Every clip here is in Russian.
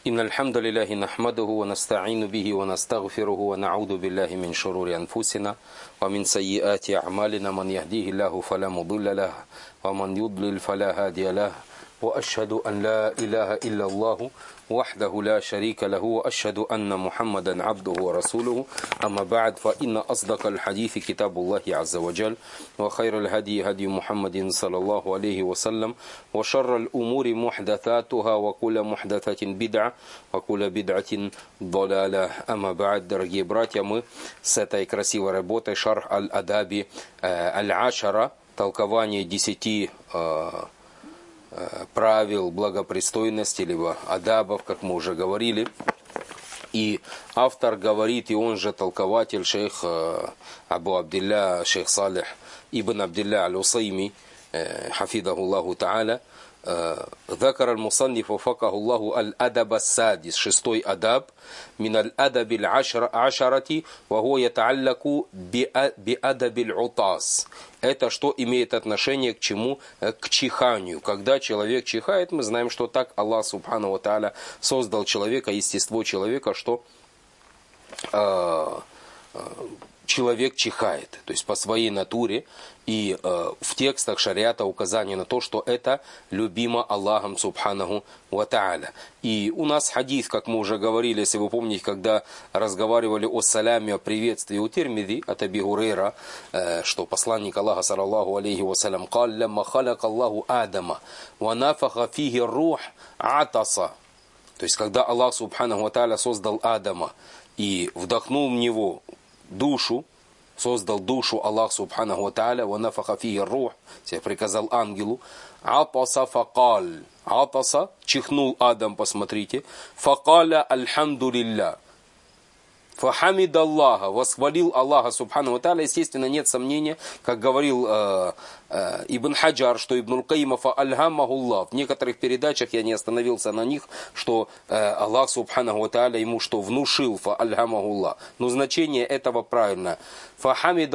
إن الحمد لله نحمده ونستعين به ونستغفره ونعوذ بالله من شرور أنفسنا ومن سيئات أعمالنا من يهديه الله فلا مضل له ومن يضلل فلا هادي له وأشهد أن لا إله إلا الله وحده لا شريك له وأشهد أن محمدا عبده ورسوله أما بعد فإن أصدق الحديث كتاب الله عز وجل وخير الهدي هدي محمد صلى الله عليه وسلم وشر الأمور محدثاتها وكل محدثة بدعة وكل بدعة ضلالة أما بعد. Дорогие братья, мы с этой красивой работой шарх аль-адаби аль-ашара, толкование 10 правил благопристойности, либо адабов, как мы уже говорили. И автор говорит, и он же толкователь, шейх Абу Абдилля, шейх Салих ибн Абдилля аль-Усайми, хафидаху Аллаху та'аля, ذكر المصنف وفقه الله الأدب السادس, шестой адаб, من الأدب العشرة وهو يتعلق بأدب العطاس. Это что имеет отношение к чему? К чиханию. Когда человек чихает, мы знаем, что так Аллах Субхану ва Тааля создал человека, естество человека, что человек чихает, то есть по своей натуре. И в текстах шариата указание на то, что это любимо Аллахом Субханаху ва Тааля. И у нас хадис, как мы уже говорили, если вы помните, когда разговаривали о саляме, о приветствии у Тирмизи, от Аби Гурейра, что посланник Аллаха, саллаллаху алейхи вассалям, «Кал лямма халак Аллаху Адама, ва нафаха фихи рух атаса». То есть, когда Аллах Субханаху ва Тааля создал Адама и вдохнул в него душу, создал душу Аллах Субханаху ва Тааля, ва нафаха фихи рух, приказал ангелу, атаса факал, атаса, чихнул Адам, посмотрите, факаля альхамдулилля, фахамид Аллаха, восхвалил Аллаха Субхану ва Тааля. Естественно, нет сомнения, как говорил Ибн Хаджар, что Ибн Аль-Каима фа'альхамахуллах. В некоторых передачах я не остановился на них, что Аллах Субхану ва Тааля ему что внушил фа'альхамахуллах. Но значение этого правильно. Фахамид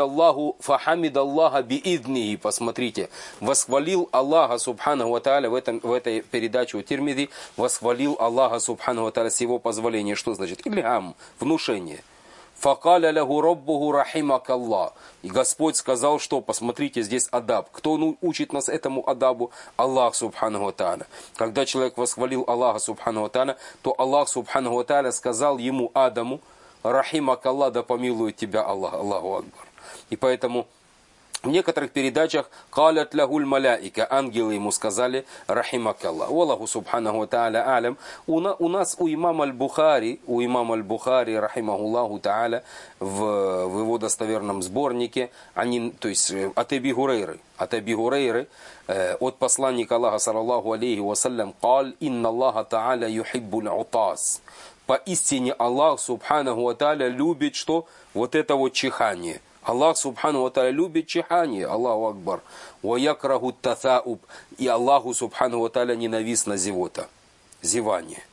Аллаха бииднихи, посмотрите, восхвалил Аллаха Субхану ва Тааля в этой передаче у Тирмизи, восхвалил Аллаха Субхану ва Тааля с его позволения. Что значит? Ильхам, внушение. Факаля лягу роббуху рахимакаллах. И Господь сказал, что, посмотрите, здесь адаб. Кто учит нас этому адабу? Аллах Субхану ва Тааля. Когда человек восхвалил Аллаха Субхану ва Тааля, то Аллах Субхану ва Тааля сказал ему, Адаму, рахимакаллах, да помилует тебя Аллах, Аллаху Акбар. И поэтому в некоторых передачах «Калят лягуль маляика», ангелы ему сказали «Рахимакаллах». Аллаху Субханаху ва Тааля алям. У нас у имама Аль-Бухари, рахимахуллаху Тааля, в его достоверном сборнике, то есть от Аби Гурейры, от посланника Аллаха, саллаллаху алейхи вассалям, «Кал инна Аллаха Тааля юхиббуль утас». Поистине Аллах Субханаху ва Тааля любит что? Вот это вот чихание. Аллах Субхану ва Тааля любит чихание, Аллаху Акбар. Ва якраху татауб. И Аллаху Субхану ва Тааля ненавистна зевота, зевание.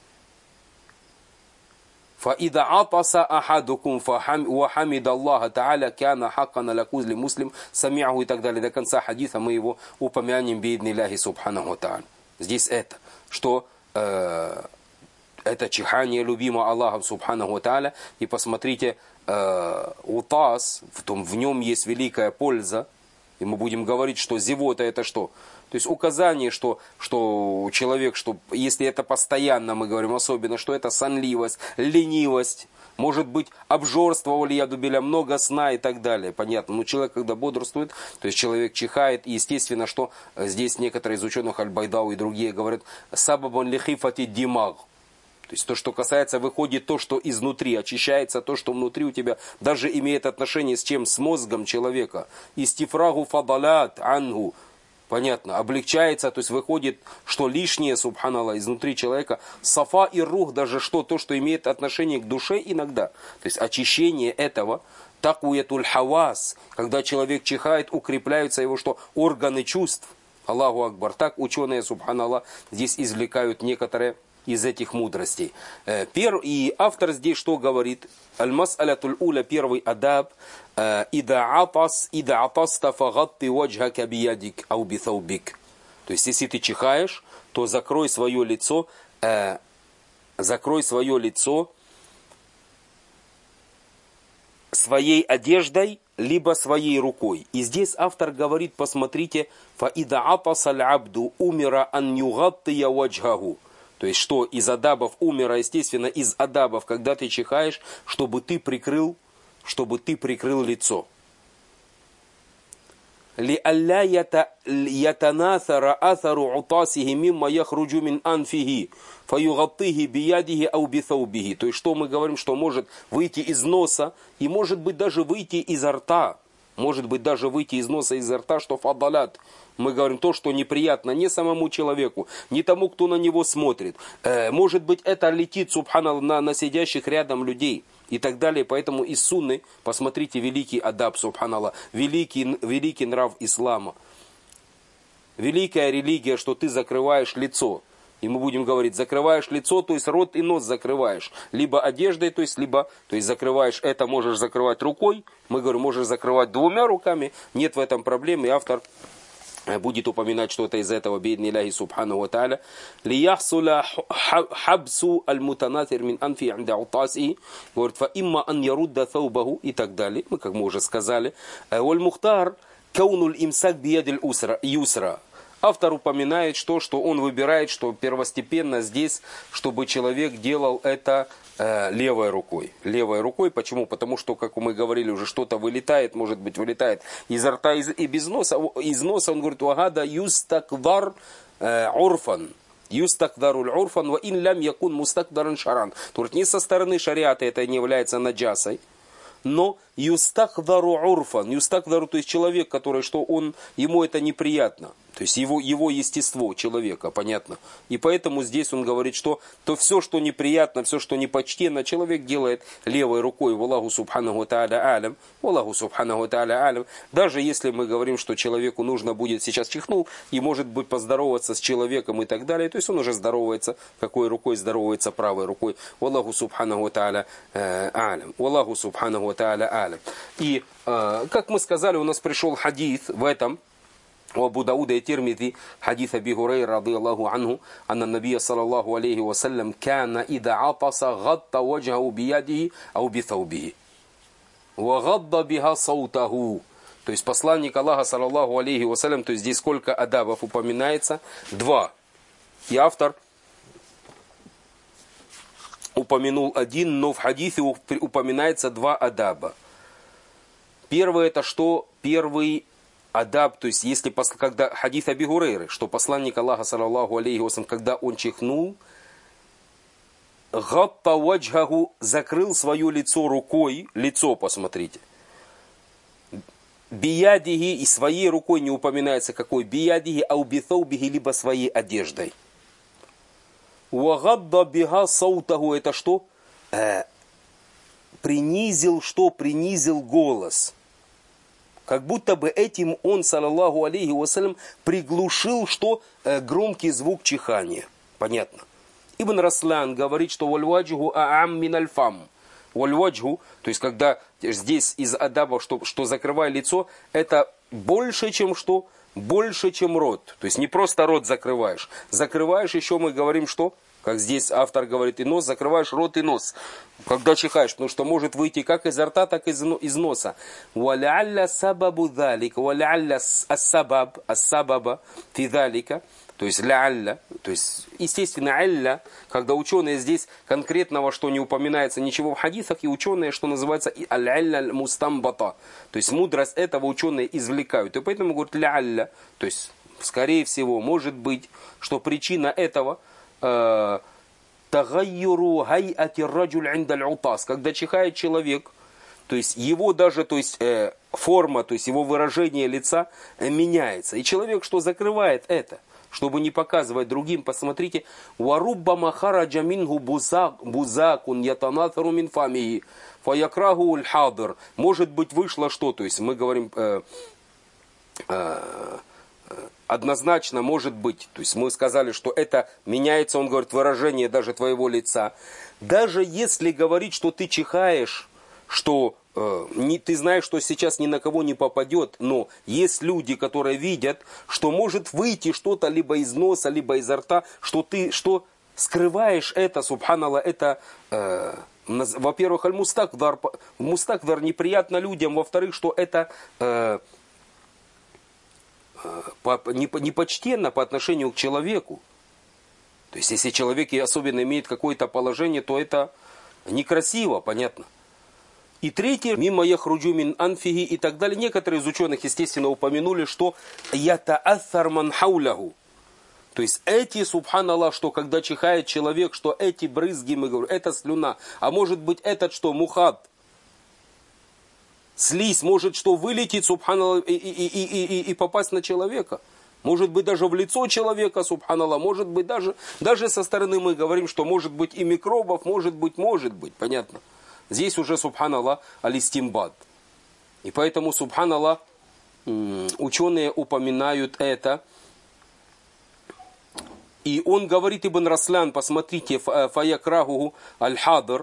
Фа ида атаса ахадукум ва хамид Аллаха Тааля кяна хаккана ля кузли муслим самиаху и так далее. До конца хадиса мы его упомянем бииднилляхи Субхану ва Тааля. Здесь это, что это чихание любимо Аллахом Субхану ва Тааля. И посмотрите, утас, в нем есть великая польза, и мы будем говорить, что зевота это что? То есть указание, что человек, что если это постоянно, мы говорим особенно, что это сонливость, ленивость, может быть обжорство, валиядубиля, много сна и так далее, понятно. Но человек, когда бодрствует, то есть человек чихает, и естественно, что здесь некоторые из ученых, Аль-Байдау и другие говорят, сабабан лихифати димаг. То есть то, что касается, выходит то, что изнутри, очищается то, что внутри у тебя, даже имеет отношение с чем? С мозгом человека. Истифрагу фадалят ангу. Понятно, облегчается, то есть выходит, что лишнее, субханаллах, изнутри человека. Сафа и рух, даже что, то, что имеет отношение к душе иногда. То есть очищение этого. Такуятуль хавас, когда человек чихает, укрепляются его что? Органы чувств. Аллаху Акбар. Так ученые, субханаллах, здесь извлекают некоторые из этих мудростей. И автор здесь что говорит? Аль-мас'алятуль уля, первый адаб. Ида атаста фагатти ваджхака биядик ау битаубик. То есть, если ты чихаешь, то закрой свое лицо закрой свое лицо своей одеждой, либо своей рукой. И здесь автор говорит, посмотрите, فَإِذَا عَطَسَ الْعَبْدُ أُمِرَ أَنْ يُغَطِّيَ وَجْهَهُ. То есть, что из адабов умера, естественно, из адабов, когда ты чихаешь, чтобы ты прикрыл лицо. لِأَلَّا يَتَنَاثَرَ أَثَرُ عُطَاسِهِ مِمَّا يَخْرُجُ مِنْ أَنْفِهِ فَيُغَطِّهِ بِيَدِهِ أَوْ بِثَوْبِهِ. То есть, что мы говорим, что может выйти из носа и может быть даже выйти изо рта. Может быть даже выйти из носа и изо рта, что фадалят. Мы говорим то, что неприятно не самому человеку, не тому, кто на него смотрит. Может быть это летит, субханаллах, на сидящих рядом людей. И так далее. Поэтому из сунны, посмотрите, великий адаб, субханаллах, великий нрав ислама. Великая религия, что ты закрываешь лицо. И мы будем говорить, закрываешь лицо, то есть рот и нос закрываешь. Либо одеждой, то есть закрываешь, это можешь закрывать рукой. Мы говорим, можешь закрывать двумя руками. Нет в этом проблем. И автор будет упоминать что-то из этого, бейдни Аллахи субхану ва тааля. Лияхсуля хабсу аль-мутанатир мин анфи инда утаси. Говорит, фа имма ан ярудда таубаху и так далее. Как мы уже сказали. Валь мухтар каунуль имсак биядиль юсра. Автор упоминает, что он выбирает, что первостепенно здесь, чтобы человек делал это левой рукой. Левой рукой. Почему? Потому что, как мы говорили, уже что-то вылетает, может быть, вылетает изо рта и без носа. Из носа он говорит, вагада юстакдар урфан. Юстакдаруль урфан, ва ин лям якун мустакдаран шаран. То есть не со стороны шариата это не является наджасой. Но юстакдару урфан, юстакдару, то есть человек, который, что ему это неприятно. То есть его естество человека, понятно. И поэтому здесь он говорит, что то все, что неприятно, все, что непочтенно, человек делает левой рукой. Валлаху субханаху тааля алям. Валлаху субханаху тааля алям. Даже если мы говорим, что человеку нужно будет, сейчас чихнул, и может быть поздороваться с человеком и так далее. То есть он уже здоровается, какой рукой здоровается, правой рукой. Валлаху субханаху тааля алям. Валлаху субханаху тааля алям. И, как мы сказали, у нас пришел хадис в этом. وابو داود الترمذي حديث ابي هريره رضي الله عنه ان النبي صلى الله عليه وسلم كان اذا عطس غطى وجهه بيده او بثوبه وغض بها صوته. То есть посланник Аллаха саллаллаху алейхи вассалям, то есть здесь сколько адабов упоминается? 2. И автор упомянул 1, но в хадисе упоминается 2 адаба. Первый это что? Первый адаб, то есть если когда хадис Аби Гурейры, что посланник Аллаха саллаллаху алейхи вассалям, когда он чихнул, гатта ваджхаху, закрыл свое лицо рукой, лицо посмотрите, биядихи, и своей рукой не упоминается какой, биядихи ау бithawbihi, либо своей одеждой. Вагадда биха саутаху, это что? Принизил голос. Как будто бы этим он, саллаллаху алейхи вассалям, приглушил, что громкий звук чихания. Понятно. Ибн Раслян говорит, что вальваджху аам мин альфам. Вальваджху, то есть когда здесь из адаба, что закрывая лицо, это больше, чем что? Больше, чем рот. То есть не просто рот закрываешь. Закрываешь еще, мы говорим, что? Как здесь автор говорит, и нос, закрываешь рот и нос, когда чихаешь, потому что может выйти как изо рта, так и из носа. وَلَعَلَّ سَبَبُ ذَلِكَ وَلَعَلَّ السَّبَبَ فِي ذَلِكَ. То есть ля-алля, то есть естественно алля, когда ученые здесь конкретного, что не упоминается ничего в хадисах, и ученые, что называется аль-алля аль-мустамбата, то есть мудрость этого ученые извлекают. И поэтому говорят ля-алля, то есть скорее всего, может быть, что причина этого тагайюру хайати раджуль индаль утас, когда чихает человек, то есть его даже, то есть форма, то есть его выражение лица меняется. И человек, что закрывает это, чтобы не показывать другим, посмотрите, варубба махараджа мингу бузакун ятанатару мин фамии фаякрагу аль-хадр. Может быть вышло что, то есть мы говорим однозначно может быть, то есть мы сказали, что это меняется, он говорит, выражение даже твоего лица. Даже если говорить, что ты чихаешь, что ты знаешь, что сейчас ни на кого не попадет, но есть люди, которые видят, что может выйти что-то либо из носа, либо изо рта, что скрываешь это, субханаллах, это, во-первых, мустакдар неприятно людям, во-вторых, что это непочтенно по отношению к человеку. То есть, если человек особенно имеет какое-то положение, то это некрасиво, понятно. И третье, мимо яхруджу мин анфихи и так далее. Некоторые из ученых, естественно, упомянули, что ятааттар ман хауляху. То есть эти, субханаллах, что когда чихает человек, что эти брызги, мы говорим, это слюна. А может быть этот что, мухат, слизь, может что вылетит, субханаллах, и попасть на человека. Может быть даже в лицо человека, субханаллах, может быть даже со стороны мы говорим, что может быть и микробов, может быть, понятно. Здесь уже, субханаллах, алистимбад. И поэтому, субханаллах, ученые упоминают это. И он говорит, Ибн Раслян, посмотрите, фаякрахуху аль-хадр,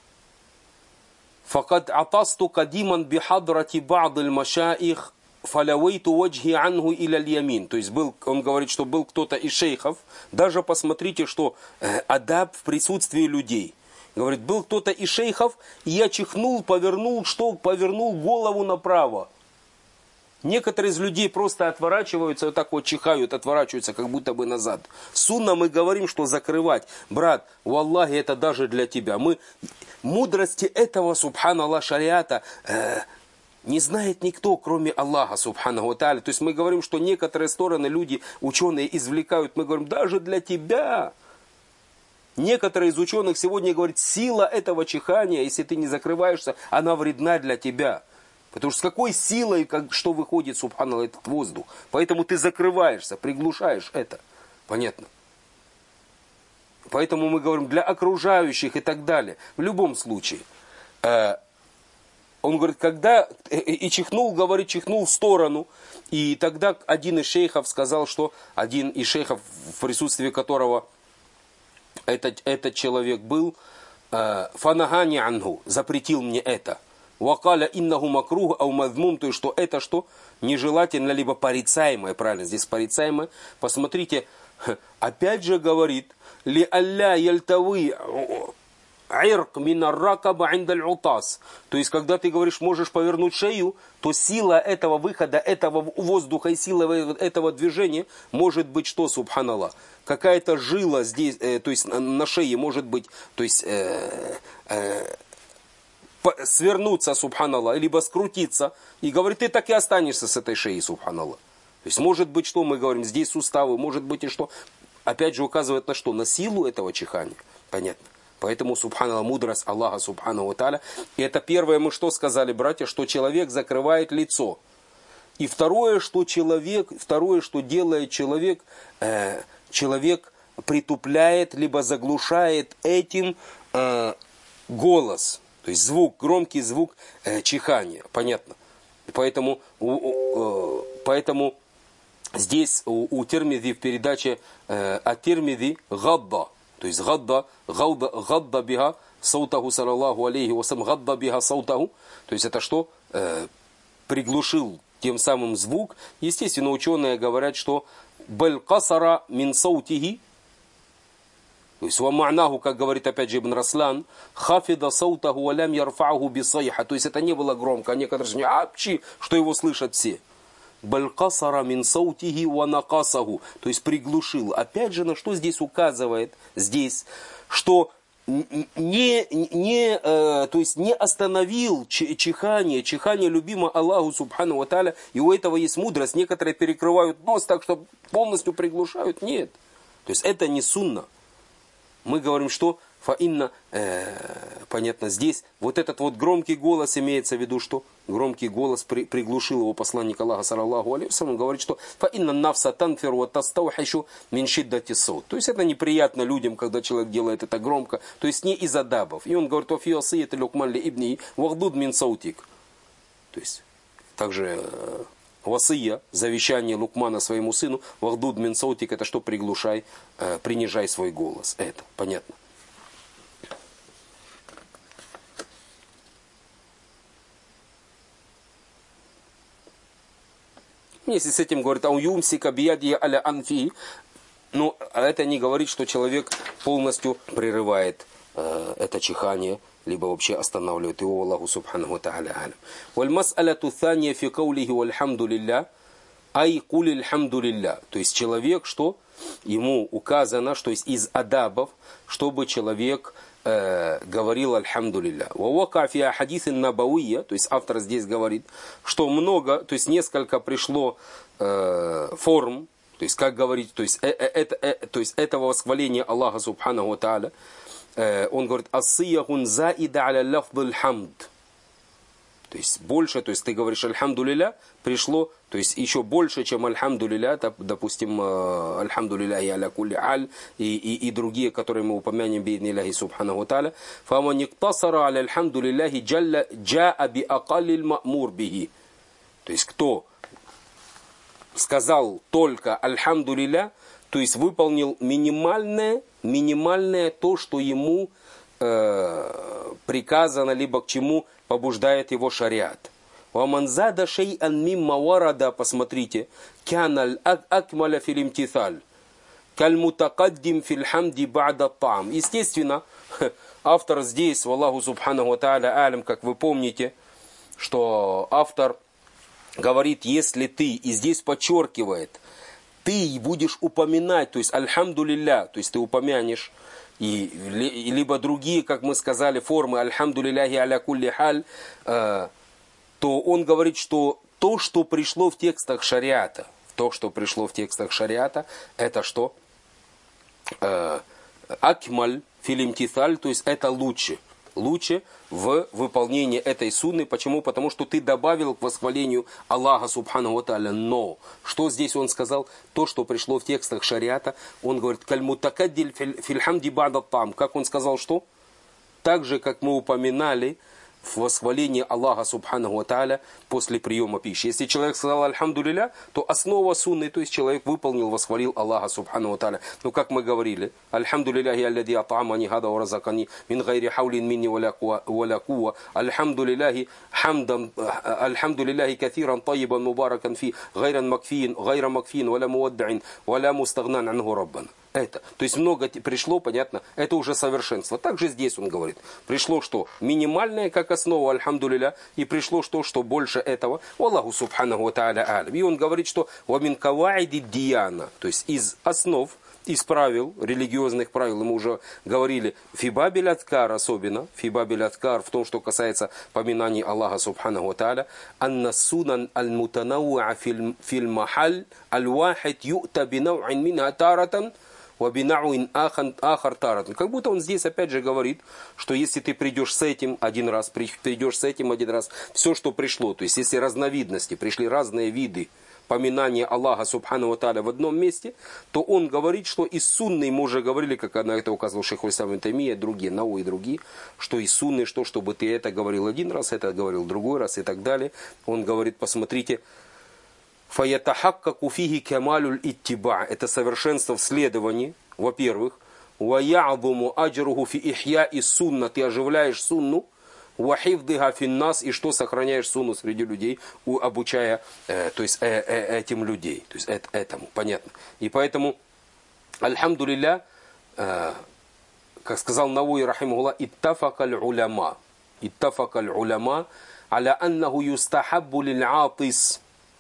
факад атасту кадиман бихадрати ба'д аль-машаих, фалявейту ваджхи анху иля аль-ямин. То есть он говорит, что был кто-то из шейхов. Даже посмотрите, что адаб в присутствии людей. Говорит, был кто-то из шейхов, и я чихнул, повернул голову направо. Некоторые из людей просто отворачиваются, вот так вот чихают, отворачиваются, как будто бы назад. Сунна мы говорим, что закрывать. Брат, валлахи, это даже для тебя. Мудрости этого, субханаллах, шариата, не знает никто, кроме Аллаха, субханаху ва тааля. То есть мы говорим, что некоторые стороны люди, ученые, извлекают. Мы говорим, даже для тебя. Некоторые из ученых сегодня говорят, сила этого чихания, если ты не закрываешься, она вредна для тебя. Потому что с какой силой, что выходит, субханаллах, этот воздух. Поэтому ты закрываешься, приглушаешь это. Понятно? Поэтому мы говорим, для окружающих и так далее. В любом случае. Он говорит, когда и чихнул, говорит, чихнул в сторону. И тогда один из шейхов сказал, что один из шейхов, в присутствии которого этот человек был, фанагани ангу, запретил мне это. Вакаля иннаху макрух ау мазмум, то есть что это что? Нежелательно, либо порицаемое, правильно, здесь порицаемое. Посмотрите, опять же говорит, ли алля ялтавы ирк минарракаба индаль утас. То есть, когда ты говоришь, можешь повернуть шею, то сила этого выхода, этого воздуха и сила этого движения может быть что, субханаллах? Какая-то жила здесь, то есть на шее может быть, то есть свернуться, субханаллах, либо скрутиться. И говорит, ты так и останешься с этой шеей, субханаллах. То есть может быть, что мы говорим, здесь суставы, может быть и что. Опять же указывает на что? На силу этого чихания. Понятно. Поэтому, субханаллах, мудрость Аллаха, субханаху ва тааля. И это первое, мы что сказали, братья, что человек закрывает лицо. И второе, что делает человек, человек притупляет, либо заглушает этим голос. То есть звук, громкий звук чихания. Понятно. Поэтому здесь у Тирмизи в передаче «Ат-Тирмизи гадда». То есть гадда биха саутаху саллаллаху алейхи вассалям, гадда биха саутаху. То есть это что? Приглушил тем самым звук. Естественно, ученые говорят, что баль касара мин саутихи. То есть, вама'наху, как говорит опять же Ибн Раслян, хафида саутаху валям ярфаху бисайха. То есть, это не было громко. А некоторые говорят, что его слышат все. Балькасара мин саутихи ва накасаху. То есть, приглушил. Опять же, на что здесь указывает? Здесь, что не остановил чихание. Чихание любимо Аллаху субхану ва тааля. И у этого есть мудрость. Некоторые перекрывают нос так, что полностью приглушают. Нет. То есть, это не сунна. Мы говорим, что фаинна, понятно, здесь вот этот вот громкий голос имеется в виду, что громкий голос приглушил его посланник Аллаха, саллаллаху алейхи вассалям, говорит, что фаинна нафса танфиру ва тастаухишу мин шиддати саут. То есть это неприятно людям, когда человек делает это громко, то есть не из адабов. И он говорит, о фи васият лукман ли ибни вахдуд мин саутик. То есть также васия, завещание Лукмана своему сыну, вахдуд мин саутик, это что? Приглушай, принижай свой голос. Это понятно. Если с этим говорит, ауюмсика биядия аля анфи, ну, это не говорит, что человек полностью прерывает это чихание, либо вообще останавливает его, Аллаху субханаху тааля алям. Валь-мас'аляту thания фи каулихи вальхамду лилля, ай кули льхамду лилля. То есть человек, что ему указано, что из адабов, чтобы человек говорил альхамду лилля. Вавака фи ахадис набавия, то есть автор здесь говорит, что много, то есть несколько пришло форм, то есть как говорить, то есть этого восхваления Аллаха субханаху тааля. Он говорит, ассиягун заида аля лафдуль хамд. То есть больше, то есть ты говоришь альхамду лилля, пришло, то есть еще больше, чем альхамду лилля, допустим, альхамду лилляхи аля кулли аль и другие, которые мы упомянем биидни Аллахи субханаху тааля. Фаман иктасара аля альхамду лилляхи джаа би акаллиль ма'мур бихи. То есть кто сказал только альхамду лилля, то есть выполнил минимальное то, что ему приказано, либо к чему побуждает его шариат. Ваманзада шей'ан мимма варада, посмотрите, кянал акмаля фил имтithаль, каль мутакаддим фил хамди ба'да та'ам. Естественно, автор здесь, валлаху субханаху тааля алям, как вы помните, что автор говорит, если ты, и здесь подчеркивает, ты будешь упоминать, то есть альхамду лилля, то есть ты упомянешь, и либо другие, как мы сказали, формы альхамду лилляхи аля кулли халь, то он говорит, что то, что пришло в текстах шариата, это что? Акмаль филимтithаль, то есть это лучше в выполнении этой сунны. Почему? Потому что ты добавил к восхвалению Аллаха субханаху тааля. Но что здесь он сказал? То, что пришло в текстах шариата, он говорит, каль мутакаддиль фил хамди ба'да там. Как он сказал, что? Так же, как мы упоминали в восхвалении Аллаха субханаху тааля после приема пищи. Если человек сказал альхамду лилля, то основа сунны, то есть человек выполнил, восхвалил Аллаха субханаху тааля. Ну, как мы говорили, альхамду лилляхи аллади ат'амани хада ва разакани мин гайри хаулин минни ва ла кува. Альхамду лилляхи каthиран тайибан мубаракан фи гайра макфиин ва ла муаддa'ин ва ла мустагнан анху раббана. Это. То есть много пришло, понятно, это уже совершенство. Также здесь он говорит, пришло что? Минимальное, как основа, альхамду лилля, и пришло что больше этого, Аллаху субханаху тааля алям. И он говорит, что вамин каваиди дияна, то есть из основ, из правил, религиозных правил, мы уже говорили, фибабиль адкар особенно, фибабиль адкар в том, что касается поминаний Аллаха субханаху тааля, анна сунан аль-мутанауа фил махаль аль-вахид ю'та бинау'ин минха таратан, как будто он здесь опять же говорит, что если ты придешь с этим один раз, все, что пришло, то есть если разновидности, пришли разные виды поминания Аллаха субханаху тааля в одном месте, то он говорит, что из сунны, мы уже говорили, как на это указывал шейх ибн Таймия, другие, Науи и другие, что из сунны, чтобы ты это говорил один раз, это говорил другой раз и так далее. Он говорит, посмотрите, фаятахаккаку фихи камалюль иттиба. Это совершенство в следовании, во-первых. Ваядуму аджруху фи ихья и сунна. Ты оживляешь сунну. Вахивдыга финнас. И что сохраняешь сунну среди людей, обучая то есть, этим людей. То есть этому, понятно. И поэтому, альхамду лилля, как сказал Науи рахимахуллах, иттафакаль уляма. Иттафакаль уляма аля аннаху юстахаббу лиль атис.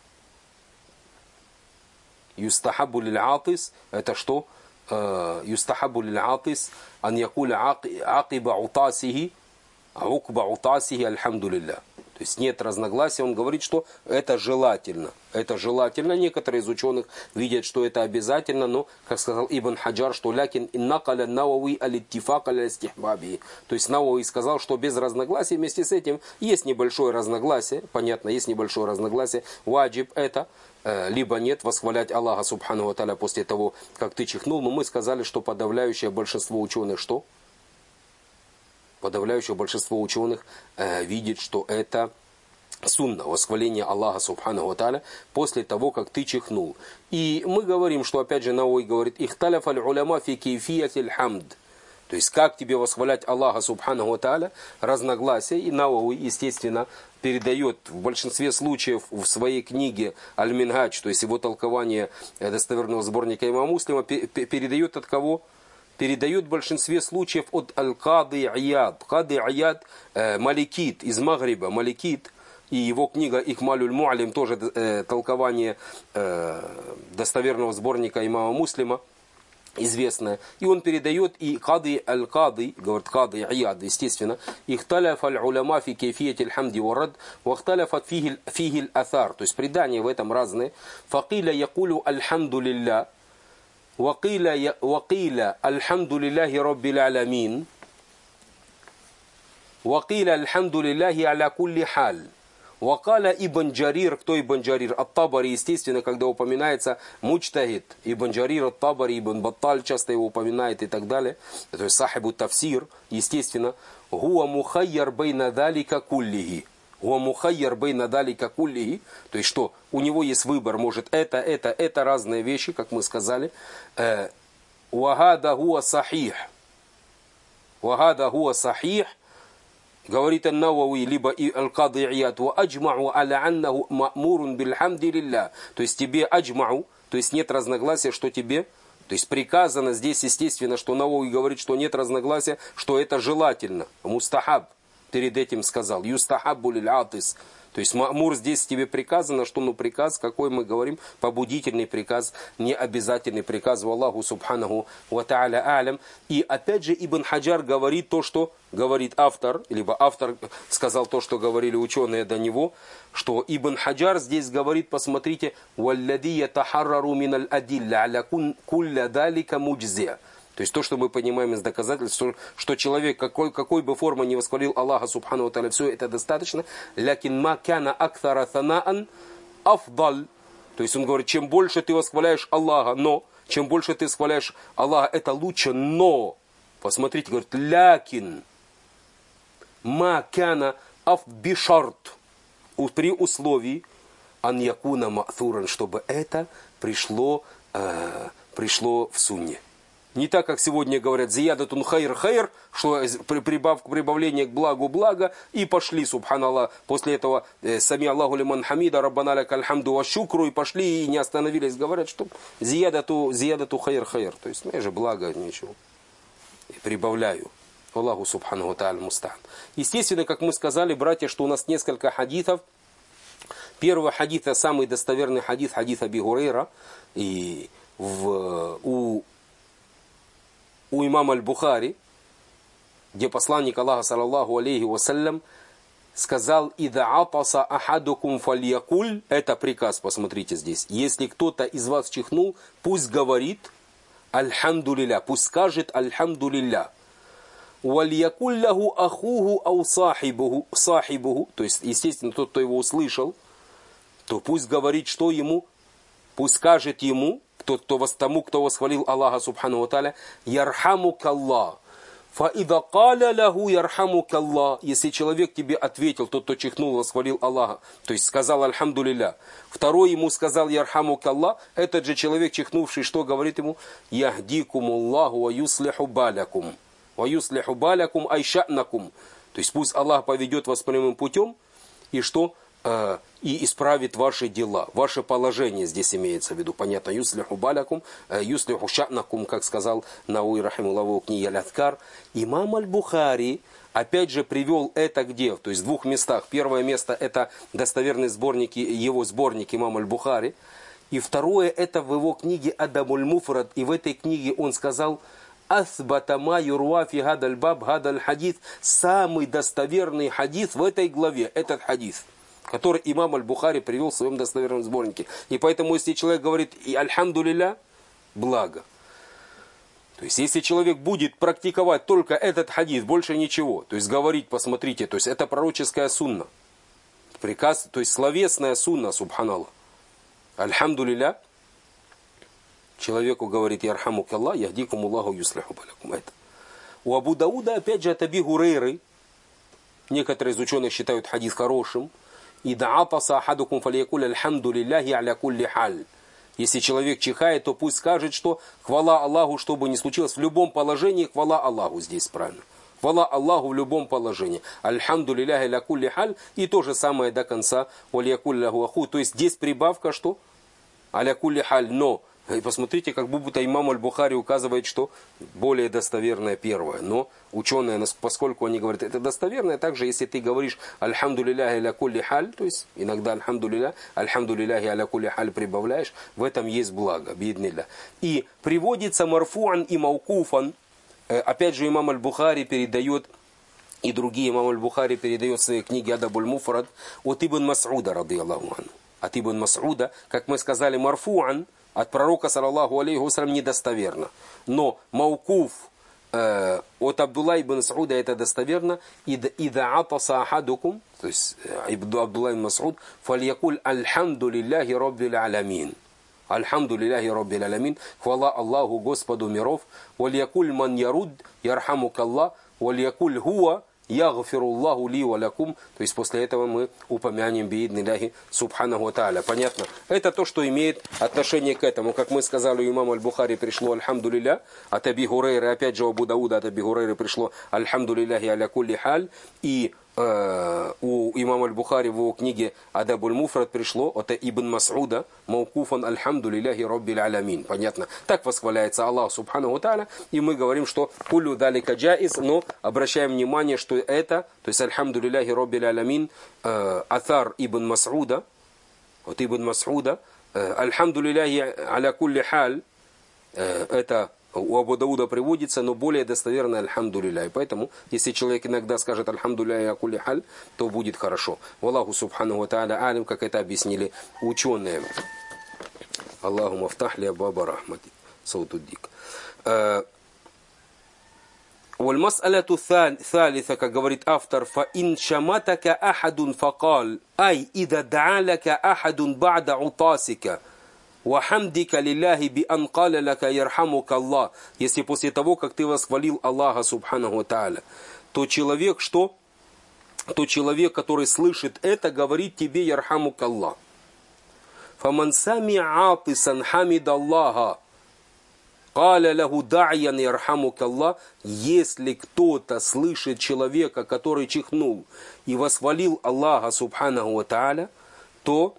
Юстахабу лиль-атис, это что? Юстахабу лиль-атис, ан якуля акиба утасихи, укба утасихи, альхамду лилля. То есть нет разногласия, он говорит, что это желательно. Это желательно. Некоторые из ученых видят, что это обязательно, но, как сказал Ибн Хаджар, что лякин иннакаля науи алиттифак аля стихбаби. То есть Науи сказал, что без разногласий, вместе с этим есть небольшое разногласие, понятно, есть небольшое разногласие. Ваджиб это, либо нет, восхвалять Аллаха субханаху тааля после того, как ты чихнул. Но мы сказали, что подавляющее большинство ученых что? Подавляющее большинство ученых видит, что это сунна, восхваление Аллаха субханаху тааля после того, как ты чихнул. И мы говорим, что опять же Науи говорит, ихталяф аль-уляма фи кейфиятиль хамд. То есть, как тебе восхвалять Аллаха субханаху тааля, разногласия. И Науи, естественно, передает в большинстве случаев в своей книге Аль-Минхадж, то есть его толкование достоверного сборника имама Муслима, передает от кого? передает в большинстве случаев от Аль-Кады Ияд. Кады Ияд Маликит из Магриба, Маликит, и его книга Икмалюль Муалим, тоже толкование достоверного сборника имама Муслима, известная. И он передает и Кады Аль-Кады, говорит Кады Ияд, естественно, ихталяф аль-уляма фи кейфият аль-хамди варад, вахталяфат фихи аль-аthар, то есть предания в этом разные. Факиля якулю альхамду лилля, вакиля альхамду лилляхи раббил алямин, вакиля альхамду лилляхи аля кулли халь. Вакаля Ибн Джарир, кто Ибн Джарир? Ат-Табари, естественно, когда упоминается муджтахид. Ибн Джарир, Ат-Табари, Ибн Батталь часто его упоминает и так далее. То есть сахибу тафсир, естественно. Гуа мухайяр бейна далика куллихи. Гуа мухайяр бейна далика куллихи. То есть что? У него есть выбор. Может это разные вещи, как мы сказали. Вагада гуа сахих. Вагада гуа сахих. Говорит Ан-Навави, либо и Аль-Кады Ияд, ва аджмау аля аннаху ма'мурун бильхамди лилля. То есть тебе аджмау, то есть нет разногласия, что тебе, то есть приказано здесь, естественно, что Навави говорит, что нет разногласия, что это желательно. Мустахаб перед этим сказал. Юстахаббу лиль-атис. То есть ма'мур здесь тебе приказано, что приказ, какой мы говорим, побудительный приказ, не обязательный приказ. Аллаху субханаху ва та'аля а'лям. И опять же Ибн Хаджар говорит то, что говорит автор, либо автор сказал то, что говорили ученые до него, что Ибн Хаджар здесь говорит, посмотрите, «Валлади ятахаррару миналь адилля аля кулля далика муджзия». То есть то, что мы понимаем из доказательств, что человек, какой бы формы не восхвалил Аллаха субхану ва тааля, все это достаточно. Лякин ма кяна акthара санаан афдаль. То есть он говорит, чем больше ты восхваляешь Аллаха, но, чем больше ты восхваляешь Аллаха, это лучше, но. Посмотрите, говорит, лякин ма кяна афбишарт. При условии ан якуна ма'thуран, чтобы это пришло в сунне. Не так, как сегодня говорят, зиядатун хайр, что прибавление к благу благо, и пошли, субханаллах, после этого сами Аллаху лиман хамида, раббана лякаль хамду ва шукру, и пошли, и не остановились, говорят, что зиядату хайр, то есть, мне же благо, ничего, и прибавляю. Аллаху субхану ва та'аля муста'ан. Естественно, как мы сказали, братья, что у нас несколько хадисов. Первый хадис, самый достоверный хадис Аби Гурейра, и у имама Аль-Бухари, где посланник Аллаха, саллаллаху алейхи вассалям, сказал: «Ида атаса ахадукум фальякуль». Это приказ, посмотрите здесь. Если кто-то из вас чихнул, пусть говорит «Альхамдулилля», пусть скажет «Альхамдулилля». «Вальякуль лаху ахуху ау сахибуху». То есть, естественно, тот, кто его услышал, то пусть говорит, что ему, пусть скажет ему, тому, кто восхвалил Аллаха субхану ва тааля, «Ярхамукаллах». «Фаида каля лаху ярхамукаллах». Если человек тебе ответил, тот, кто чихнул, восхвалил Аллаха, то есть сказал «Альхамдулилля», второй ему сказал «Ярхамукаллах», этот же человек, чихнувший, что говорит ему? «Яхдикумуллаху ва юслиху балякум». «Ва юслиху балякум айша'накум». То есть пусть Аллах поведет вас прямым путем, и что? И исправит ваши дела, ваше положение здесь имеется в виду. Понятно, юслиху балякум, юслиху ша'накум, как сказал Науи рахимуллаху в книге Аль-Адкар. Имам Аль-Бухари опять же привел это где? То есть в двух местах. Первое место это достоверный сборник, его сборник имам Аль-Бухари. И второе это в его книге Адабуль Муфрад. И в этой книге он сказал: «Асбата ма юрва фи гадаль баб гадаль хадис». Самый достоверный хадис в этой главе, этот хадис, который имам Аль-Бухари привел в своем достоверном сборнике. И поэтому, если человек говорит и «Альхамдулилля», благо. То есть, если человек будет практиковать только этот хадис, больше ничего, то есть говорить, посмотрите, то есть это пророческая сунна. Приказ, то есть словесная сунна, субханаллах. «Альхамдулилля». Человеку говорит «Ярхамукаллах, яхдикумуллаху юслиху балякум». Это. У Абу Дауда, опять же, от Аби Гурейры, некоторые из ученых считают хадис хорошим, «Ида атаса ахадукум фалиякуль альхамдулилляхи аля кулли халь». Если человек чихает, то пусть скажет, что хвала Аллаху, что бы ни случилось, в любом положении хвала Аллаху здесь правильно. Хвала Аллаху в любом положении. Альхамдулилляхи аля кулли халь. И то же самое до конца. Валиякуль лаху аху. То есть здесь прибавка что? Аля кулли халь. Но И посмотрите, как будто имам Аль-Бухари указывает, что более достоверное первое. Но ученые, поскольку они говорят, это достоверное, также если ты говоришь «Альхамду лилляхи аля кулли халь», то есть иногда «Альхамду лилляхи аля кулли халь» прибавляешь, в этом есть благо, бииднилля. И приводится марфуан и маукуфан, опять же имам Аль-Бухари передает, и другие имам Аль-Бухари передает в своей книге «Адабуль Муфрад» от Ибн Мас'уда, радийаллаху анху. От Ибн Мас'уда, как мы сказали, марфуан, от пророка, саллаллаху алейхи вассалям, недостоверно. Но маукуф от Абдулла ибн Мас'уда это достоверно. «Ида атаса ахадукум», то есть Абдулла ибн Мас'уд, «фальякуль альхамду лилляхи раббил алямин». Альхамду лилляхи раббил алямин. Хвала Аллаху Господу миров. «Вальякуль ман яруд ярхамукаллах. Вальякуль хуа ягфируллаху ли валякум». То есть после этого мы упомянем бииднилляхи субханаху ва тааля. Понятно? Это то, что имеет отношение к этому. Как мы сказали, у имама Аль-Бухари пришло «Альхамду лилля», от Аби Хурейры, опять же у Абу Дауда от Аби Хурейры пришло «Альхамду лилляхи аля кулли халь». И у имама Аль-Бухари в его книге «Адабуль Муфрад» пришло от Ибн Мас'уда «Маукуфан альхамду лилляхи раббил алямин». Понятно? Так восхваляется Аллах субханаху ва тааля. И мы говорим, что «Куллю далика джаиз», но обращаем внимание, что это, то есть «Альхамду лилляхи раббил алямин», атар Ибн Мас'уда, от Ибн Мас'уда, «Альхамду лилляхи аля кулли халь», это у Абу Дауда приводится, но более достоверно «Альхамду лилля». И поэтому, если человек иногда скажет «Альхамду лилля аля кулли халь», то будет хорошо. Валлаху субханаху ва тааля алим, как это объяснили ученые. Аллаху мафтахли абаба рахмати. Саутуддик. Вальмас'аляту thalitha, как говорит автор, «Фаин шаматака ахадун факал, ай ида да'алака ахадун ба'да утасика». «Вахамдика лилляхи би анкаля лака ярхамука Аллах». Если после того, как ты восхвалил Аллаха субханаху ва тааля, то человек что? То человек, который слышит это, говорит тебе ярхамука Аллах. «Фаман сами атисан хамид Аллаха, каля лаху да'ян ярхамука Аллах». Если кто-то слышит человека, который чихнул и восхвалил Аллаха субханаху ва тааля, то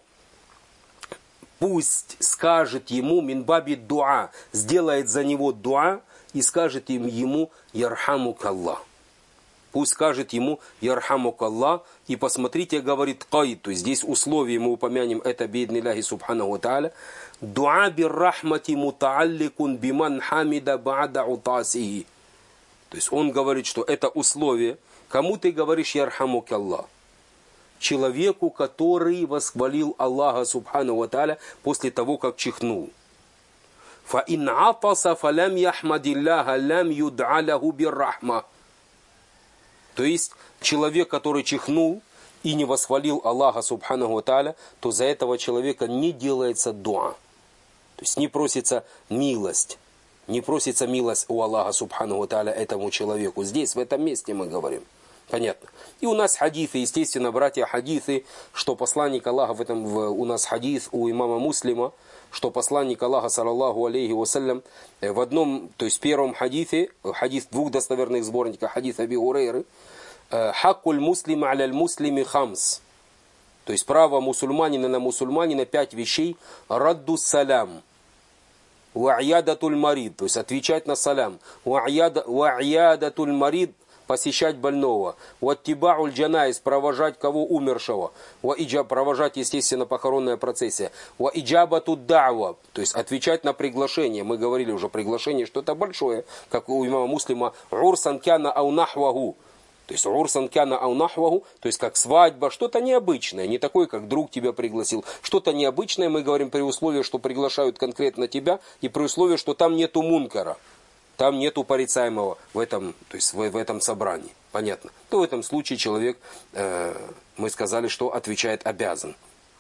пусть скажет ему минбаби дуа, сделает за него дуа и скажет ему ярхамук Аллах. Пусть скажет ему ярхамук Аллах. И посмотрите, говорит кайд, то есть здесь условие мы упомянем, это бииднилляхи субханаху ва тааля. Дуа бир-рахмати мутаалликун биман хамида ба'да утасихи. То есть он говорит, что это условие. Кому ты говоришь ярхамук Аллах? Человеку, который восхвалил Аллаха субханаху ва тааля после того, как чихнул. «Фаин атаса фалям яхмадилляха лям юд'а лаху бир-рахма». То есть человек, который чихнул и не восхвалил Аллаха субханаху ва тааля, то за этого человека не делается дуа. То есть не просится милость. Не просится милость у Аллаха субханаху ва тааля этому человеку. Здесь, в этом месте мы говорим. Понятно. И у нас хадисы, естественно, братья, хадисы, что посланник Аллаха, у нас хадис у имама Муслима, что посланник Аллаха, саллаллаху алейхи вассалям, в одном, то есть первом хадисе, хадис двух достоверных сборников, хадис Аби Хурейры, «Хаккуль муслима аля муслими хамс». То есть право мусульманина на мусульманина 5 вещей. «Радду салям». «Ва'ядатуль марид», то есть отвечать на салям. «Ва'ядатуль марид», посещать больного. «Ваттиба'уль джанайз», провожать кого умершего. Провожать, естественно, похоронная процессия. «Ва'iджабату да'ва», то есть отвечать на приглашение. Мы говорили уже, приглашение что-то большое, как у имама Муслима. «Урсан кяна ау нахваху». То есть «Урсан кяна ау нахваху», то есть как свадьба, что-то необычное. Не такое, как друг тебя пригласил. Что-то необычное, мы говорим, при условии, что приглашают конкретно тебя, и при условии, что там нету мункара. Там нету порицаемого в этом, то есть в этом собрании. Понятно. То в этом случае человек, мы сказали, что отвечает обязан.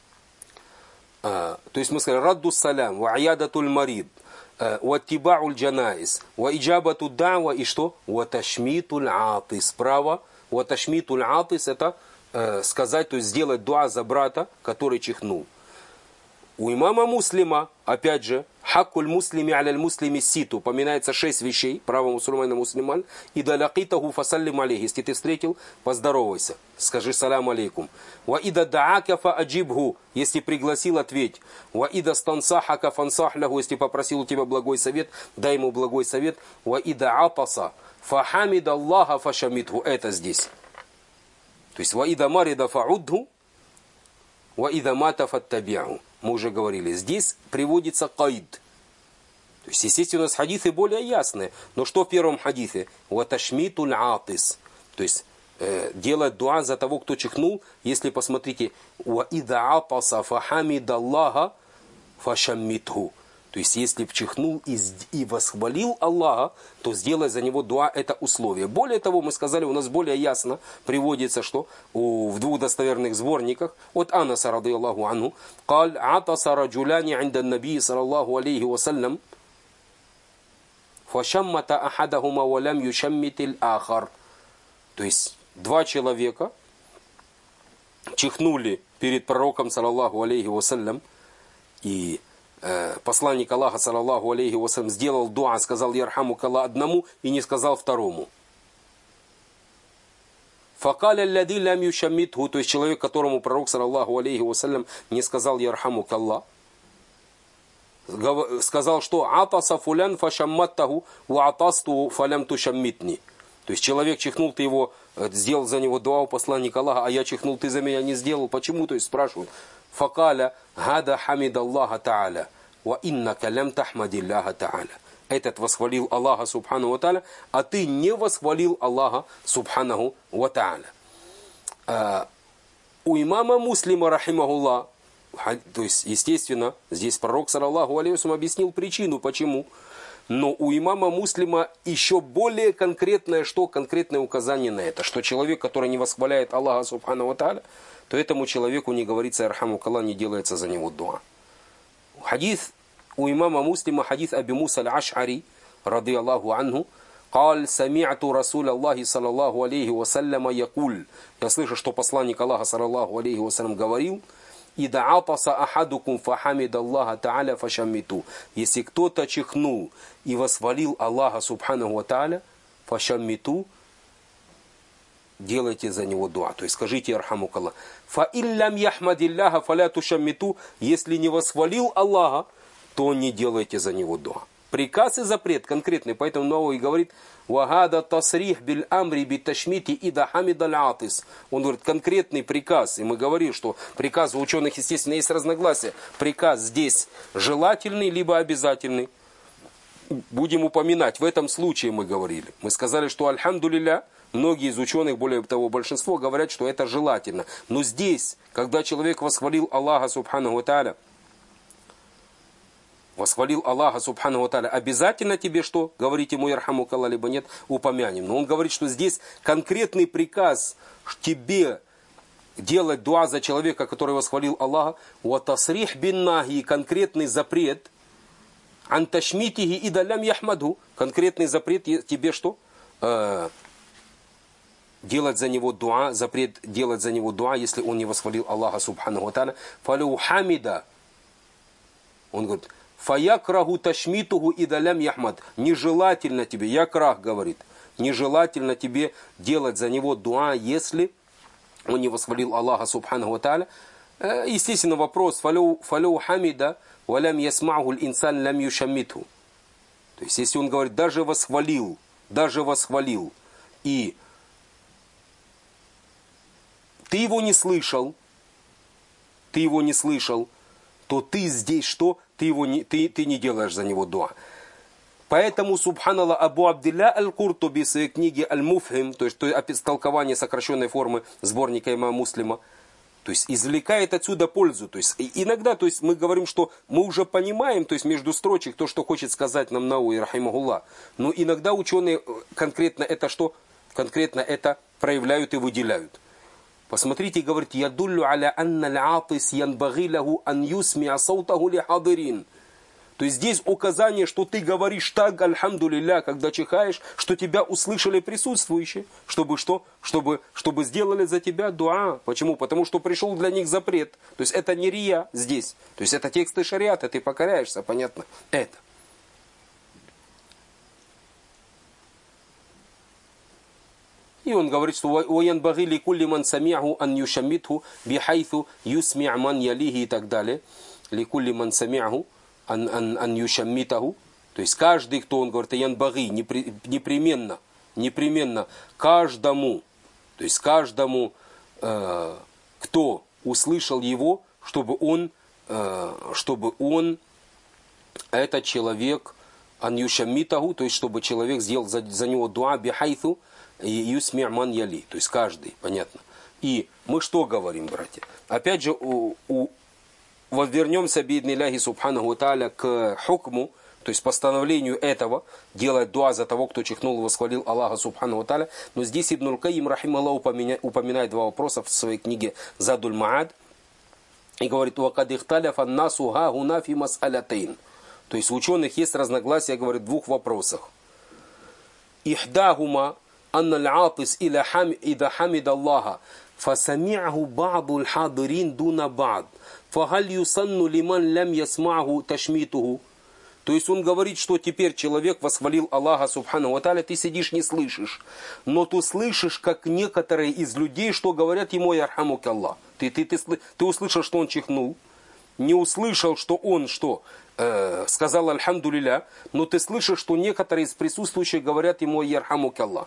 То есть мы сказали, радду салям, ва'ядатуль марид, ваттиба'уль джанайз, ва'iджабату да'ва и что? Ваташмитуль атис. Право. Ваташмитуль атис это сказать, то есть сделать дуа за брата, который чихнул. У имама Муслима, опять же, Хаккуль муслими аляль муслими ситу. Упоминается 6 вещей, право мусульмана мусульман. И далякитаху фасаллим алейх. Если ты встретил, поздоровайся. Скажи салам алейкум. Ва ида даака фа аджибху. Если пригласил, ответь. Ва ида стансахака фансах лаху. Если попросил у тебя благой совет, дай ему благой совет. Ва ида апаса фа хамид Аллаха фа шамидху. Это здесь. То есть ва ида марида фа удху. Ва ида мата фаттаби'у. Мы уже говорили, здесь приводится кайд. То есть, естественно, у нас хадисы более ясные. Но что в первом хадисе? Ваташмитуль атис. То есть, делать дуа за того, кто чихнул. Если посмотрите, уаида апаса фахамидаллаха фашаммитху. То есть, если чихнул и восхвалил Аллаха, то сделай за него дуа, это условие. Более того, мы сказали, у нас более ясно приводится, что в двух достоверных сборниках от Анаса, радийаллаху анху, قال عطس رجلان عند النبي صلى الله عليه وسلم فشمت أحدهما ولم يشمت الآخر. То есть, два человека чихнули перед пророком, саллаллаху алейхи вассалям, и посланник Аллаха, саллаллаху алейхи вассалям, сделал дуа, сказал ярхамукалла одному и не сказал второму. Факаля лади лям юшаммитху, то есть человек, которому пророк, саллаллаху алейхи вассалям, не сказал ярхамукалла, сказал, что атаса фулян фашамматтаху ва атасту фалям тушаммитни. То есть человек чихнул, ты его сделал за него дуа у посланника Аллаха, а я чихнул, ты за меня не сделал. Почему? То есть спрашивают. Факаля гада хамид Аллаха та'аля ва иннака лям тахмадилляха та'аля. Этот восхвалил Аллаха субхану ва та'аля, а ты не восхвалил Аллаха субханаху ва та'аля. У имама Муслима, рахимахуллах, то есть, естественно, здесь пророк, саллаллаху алейхи вассалям, объяснил причину, почему. Но у имама Муслима еще более конкретное, что конкретное указание на это, что человек, который не восхваляет Аллаха субхану ва та'аля, то этому человеку не говорится ярхамукалла, не делается за него дуа. Хадис у имама Муслима, хадис Аби Муса аль-Аш'ари, радийаллаху анху, قال سمعت رسول الله صلى الله عليه وسلم يقول. Я слышу, что посланник Аллаха, саллаллаху алейхи вассалям, говорил: «Ида атаса ахадукум фахамид Аллаха та'аля фашаммиту». Если кто-то чихнул и восхвалил Аллаха субханаху ва та'аля, фашаммиту, делайте за него дуа. То есть скажите ярхамукалла. Фа иллям яхмадилляха фаля тушаммиту. Если не восхвалил Аллаха, то не делайте за него дуа. Приказ и запрет конкретный, поэтому Навави говорит: «Вагада тасрих биль амри биташмити ида хамидаль атис». Он говорит, конкретный приказ, и мы говорим, что приказ у ученых, естественно, есть разногласия. Приказ здесь желательный, либо обязательный. Будем упоминать, в этом случае мы говорили. Мы сказали, что альхамдулилля, многие из ученых, более того, большинство говорят, что это желательно. Но здесь, когда человек восхвалил Аллаха субханаху ва та'аля, восхвалил Аллаха субхану ва та'аля, обязательно тебе что? Говорить ему ярхамукалла, либо нет, упомянем. Но он говорит, что здесь конкретный приказ тебе делать дуа за человека, который восхвалил Аллаха, ва тасрих бин нахи, конкретный запрет, ан ташмитихи ида лям яхмадху, конкретный запрет тебе что? Делать за него дуа, запрет делать за него дуа, если он не восхвалил Аллаха субхану ва та'аля. Фалю хамида, он говорит, фаякраху ташмитугу идалям яхмад. Нежелательно тебе, якрах говорит, нежелательно тебе делать за него дуа, если он не восхвалил Аллаха субханаху ва та'аля. Естественно, вопрос, фалю хамида валям ясмаху инсан лям юшаммитху. То есть, если он говорит, даже восхвалил, и ты его не слышал, то ты здесь что? Ты не делаешь за него дуа. Поэтому, субханаллах, Абу Абдилля аль-Куртуби в своей книге Аль-Муфхим, то есть толкование сокращенной формы сборника имама Муслима, то есть извлекает отсюда пользу. То есть иногда, то есть мы говорим, что мы уже понимаем, то есть между строчек то, что хочет сказать нам Науи, рахимахуллах. Но иногда ученые конкретно это что? Конкретно это проявляют и выделяют. Посмотрите, говорит, ядуллю аля анна аль-атис янбаги лаху ан юсмиа саутаху ли хадирин. То есть здесь указание, что ты говоришь так, альхамдулилля, когда чихаешь, что тебя услышали присутствующие. Чтобы что? Чтобы сделали за тебя дуа. Почему? Потому что пришел для них запрет. То есть это не рия здесь. То есть это тексты шариата, ты покоряешься, понятно? Это. И он говорит, что «Уянбаги ли кулли ман сами'ху ан юшаммитху бихайθу юсми' ман ялихи» и так далее. «Ли кулли ман сами'ху ан юшаммитаху». То есть каждый, кто, он говорит, «Янбаги» непременно каждому, то есть каждому, кто услышал его, чтобы он, этот человек, ан юшаммитаху, то есть чтобы человек сделал за него дуа бихайθу, юсми' ман яли, то есть каждый, понятно. И мы что говорим, братья? Опять же, вернемся, бииднилляхи субханаху ва тааля, к хукму, то есть постановлению этого, делать дуа за того, кто чихнул и восхвалил Аллаха субханаху ва тааля. Но здесь Ибн аль-Кайим, рахимахуллах, упоминает два вопроса в своей книге Задуль Маад. И говорит, «Вакад ихталяф аннасу ха гуна фи мас'алятейн». То есть у ученых есть разногласия, говорит, в двух вопросах. Ихдагума أن العاطس إذا حمد الله فسمعه بعض الحاضرين دون بعض فهل يسن لمن لم يسمعه تشميته. То есть он говорит, что теперь человек восхвалил Аллаха субхану ва тааля, ты сидишь не слышишь, но ты слышишь, как некоторые из людей, что говорят ему ярхамук Аллах. Ты услышал, что он чихнул, не услышал, что он сказал альхамдулилля, но ты слышишь, что некоторые из присутствующих говорят ему ярхамук Аллах.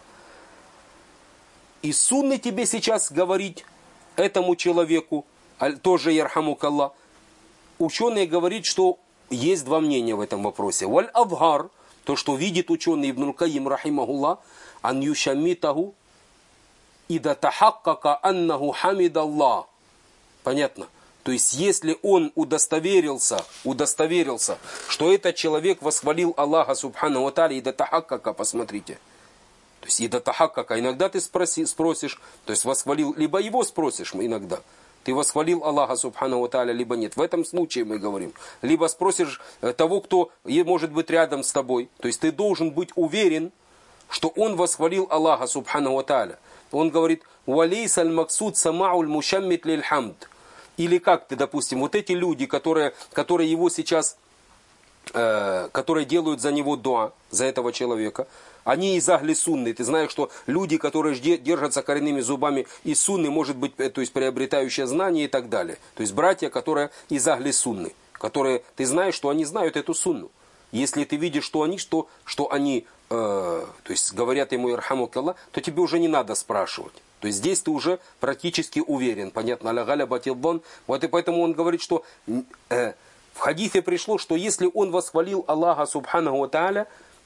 И сунны тебе сейчас говорить этому человеку, тоже ярхамук Аллах. Ученые говорят, что есть два мнения в этом вопросе. Валь абгар, то, что видит ученый Ибн аль-Кайим, рахимахуллах, ан юшаммитаху ида тахаккака аннаху хамидаллах. Понятно? То есть, если он удостоверился, что этот человек восхвалил Аллаха субхану ва тааля, ида тахаккака, посмотрите. То есть, ида тахаккака, иногда ты спросишь, то есть восхвалил, либо его спросишь иногда. Ты восхвалил Аллаха субхану ва тааля, либо нет. В этом случае мы говорим. Либо спросишь того, кто может быть рядом с тобой. То есть ты должен быть уверен, что он восхвалил Аллаха субхану ва тааля. Он говорит, «Валейс аль-максуд самауль мушаммит лиль хамд». Или как ты, допустим, вот эти люди, которые его сейчас, которые делают за него дуа, за этого человека, они из ахли сунны. Ты знаешь, что люди, которые держатся коренными зубами из сунны, может быть, то есть приобретающие знания и так далее. То есть братья, которые из ахли сунны, которые, ты знаешь, что они знают эту сунну. Если ты видишь, что они то есть говорят ему ирхамук Аллах, то тебе уже не надо спрашивать. То есть здесь ты уже практически уверен. Понятно? Вот и поэтому он говорит, что в хадисе пришло, что если он восхвалил Аллаха субханаху ва тааля,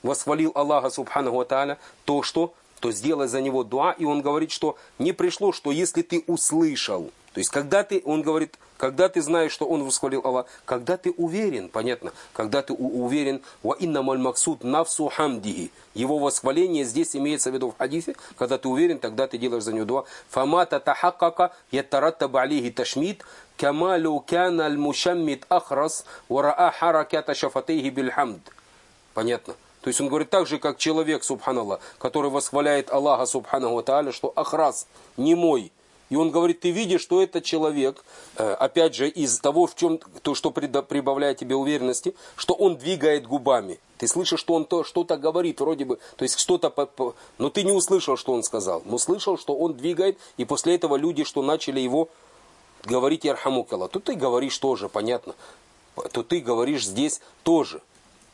то что? То сделай за него дуа. И он говорит, что не пришло, что если ты услышал. То есть когда ты знаешь, что он восхвалил Аллах, когда ты уверен, понятно, когда ты уверен, ва иннамаль максуд нафсу хамдихи. Его восхваление здесь имеется в виду в хадисе, когда ты уверен, тогда ты делаешь за него дуа. Фамата тахаккака яттараттаб алейхи ташмид, камалу кана аль-мушаммид ахрас, вараа хараката шафатейхи бильхамд. Понятно? То есть он говорит так же, как человек, субханаллах, который восхваляет Аллаха, субханаху ва тааля, что ахрас, немой. И он говорит, ты видишь, что этот человек, опять же, из того, что прибавляет тебе уверенности, что он двигает губами. Ты слышишь, что он что-то говорит, вроде бы, то есть что-то, но ты не услышал, что он сказал. Но слышал, что он двигает, и после этого люди, что начали его говорить ярхамук Аллах. Тут ты говоришь тоже, понятно. Тут ты говоришь здесь тоже.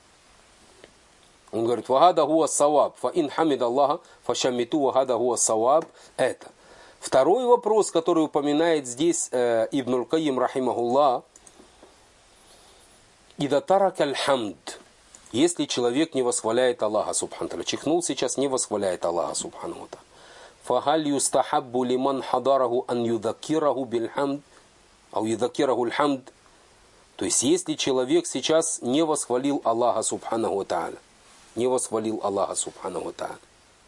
Он говорит, вагада хуа саваб, фа ин хамид Аллаха, фа шаммиту вагада хуа саваб. Это. Второй вопрос, который упоминает здесь Ибн аль-Кайим, рахимахуллах, «Ида тарак аль-хамд», если человек не восхваляет Аллаха, субхану тааля, чихнул сейчас, не восхваляет Аллаха, субхану тааля, «Фахаль юстахаббу лиман хадараху ан юдакираху бильхамд, ау юдакираху аль-хамд». То есть, если человек сейчас не восхвалил Аллаха, субхану тааля, не восхвалил Аллаха, субхану тааля,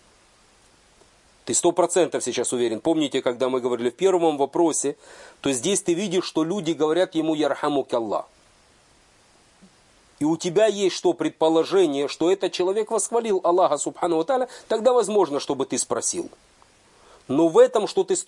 ты 100% сейчас уверен. Помните, когда мы говорили в первом вопросе, то здесь ты видишь, что люди говорят ему ярхамук Аллах. и у тебя есть что, предположение, что этот человек восхвалил Аллаха Субхану ва Тааля, тогда возможно, чтобы ты спросил. Но в этом, что ты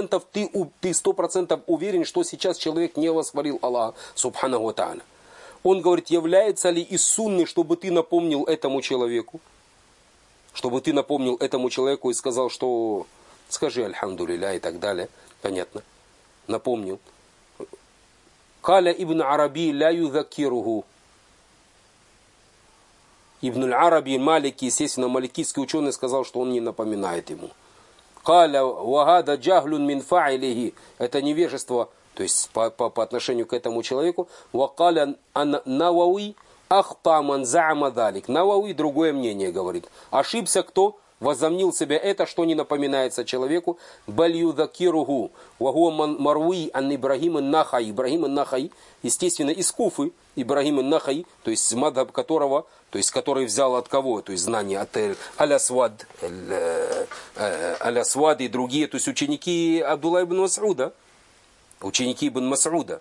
100% уверен, что сейчас человек не восхвалил Аллаха Субхану ва Тааля. Он говорит, является ли из сунны, чтобы ты напомнил этому человеку? Чтобы ты напомнил этому человеку и сказал, что скажи альхамдулилля и так далее. Понятно. Напомнил. Каля ибн Араби ля юзакируху. Ибн Араби, Малики, естественно, маликийский ученый, сказал, что он не напоминает ему. Каля вагада джахлюн мин фа'илихи. Это невежество, то есть по отношению к этому человеку. Вакаля Навауи ахта ман за'ама далик. Навауи другое мнение говорит. Ошибся кто? Возомнил себя это, что не напоминается человеку. Балью закиругу. Вагуа маруи ан Ибрахим ан-Нахай. Ибрахим ан-Нахай, естественно, из Куфы. Ибрахим ан-Нахай, то есть мадхаб которого, то есть который взял от кого? То есть знания от Аль-Асвад и другие, то есть ученики Абдулла ибн Мас'уда. Ученики ибн Мас'уда.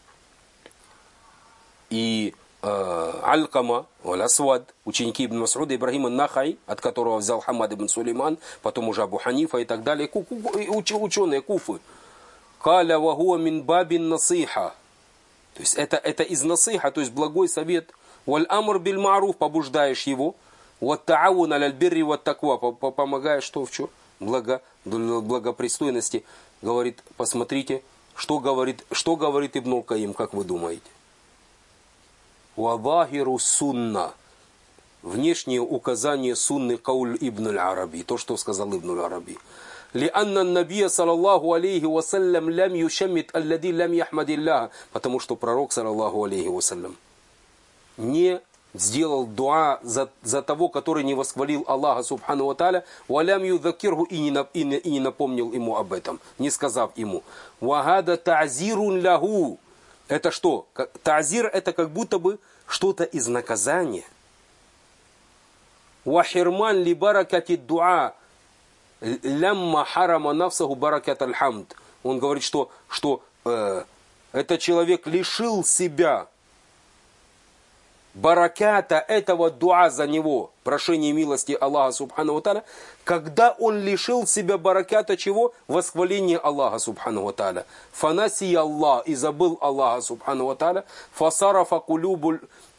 И Аль-Кама, Аль-Асвад, ученики ибн Мас'уда, Ибрахим ан-Нахай, от которого взял Хамад ибн Сулейман, потом уже Абу Ханифа и так далее, ученые Куфы. Каля вагуа мин бабин насиха. То есть это из насиха, то есть благой совет. Валь амр биль ма'руф, побуждаешь его. Ват та'авун аль бирри ват таква, помогаешь что в чем? Благопристойности. Говорит, посмотрите, что говорит Ибн Каим, как вы думаете? Вадахиру сунна. Внешнее указание сунны кауль ибн Араби. То, что сказал ибн Араби. لأن النبي صلى الله عليه وسلم لم يشمت الذي لم يحمد الله. Потому что пророк صلى الله عليه وسلم не сделал дуа за того, который не восхвалил Аллаха Субхану ва Тааля, валям юзакирху, и не напомнил ему об этом, не сказав ему. Вагада та'зирун лаху. Это что? Та'зир это как будто бы что-то из наказания. Вахирман ли баракати дуа. Лямма харама нафсаху баракат аль-хамд. Он говорит, что этот человек лишил себя бараката этого дуа за него, прошение милости Аллаха Субхану ва Тааля, когда он лишил себя бараката чего? Восхваления Аллаха Субхану ва Тааля. Фанасия Аллах, и забыл Аллаха Субхану ва Тааля. Фасарафа кулубаль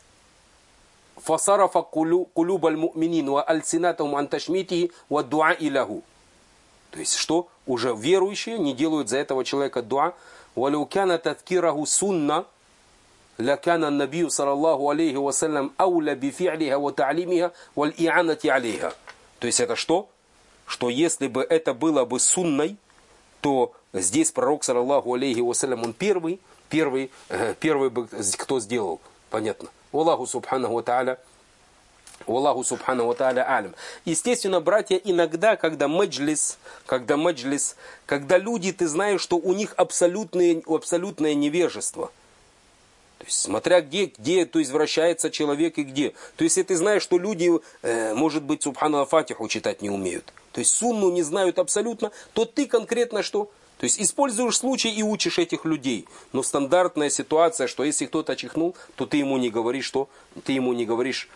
муминин ва альсинатахум ан ташмитихи ва дуа илаху. То есть, что уже верующие не делают за этого человека дуа. وَلَوْ كَانَ تَذْكِرَهُ سُنَّةً لَكَانَ النَّبِيُّ صلى الله عليه وسلم أولى بفعلها وتعليمها والإعانة عليها. То есть, это что? Что если бы это было бы сунной, то здесь пророк, саллаллаху алейхи вассалям, он первый бы, кто сделал. Понятно. Аллаху субханаху ва тааля. Аллаху субхану ва тааля алим. Естественно, братья, иногда, когда маджлис, когда люди, ты знаешь, что у них абсолютное невежество. То есть, смотря где то есть, вращается человек и где. То есть, если ты знаешь, что люди, может быть, субхану фатиху читать не умеют, то есть, сунну не знают абсолютно, то ты конкретно что? То есть, используешь случай и учишь этих людей. Но стандартная ситуация, что если кто-то чихнул, то ты ему не говоришь, что? Ты ему не говоришь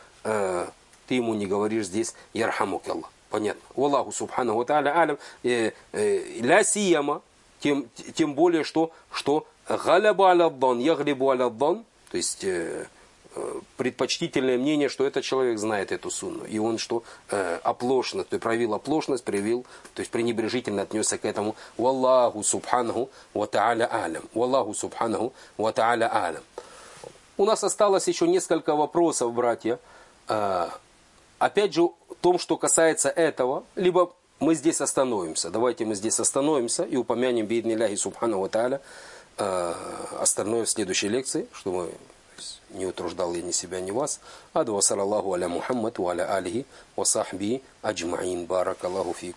здесь ярхамук Аллах. Понятно. Аллаху субхану ва тааля алям. Ля сияма, тем более, что галяба аля-ддан, яглибу аля-ддан, то есть предпочтительное мнение, что этот человек знает эту сунну. И он что? Оплошно, то есть проявил оплошность, то есть пренебрежительно отнесся к этому. Валлаху субханаху ва тааля алям. Валлаху субханаху ва тааля алям. У нас осталось еще несколько вопросов, братья. Опять же, в том, что касается этого, либо мы здесь остановимся. Давайте мы здесь остановимся и упомянем бииднилляхи субхану ва тааля остальное в следующей лекции, чтобы не утруждал я ни себя, ни вас. Аду ва саллаллаху аля Мухаммад ва аля алихи ва сахби аджмаин. Баракаллаху фикум.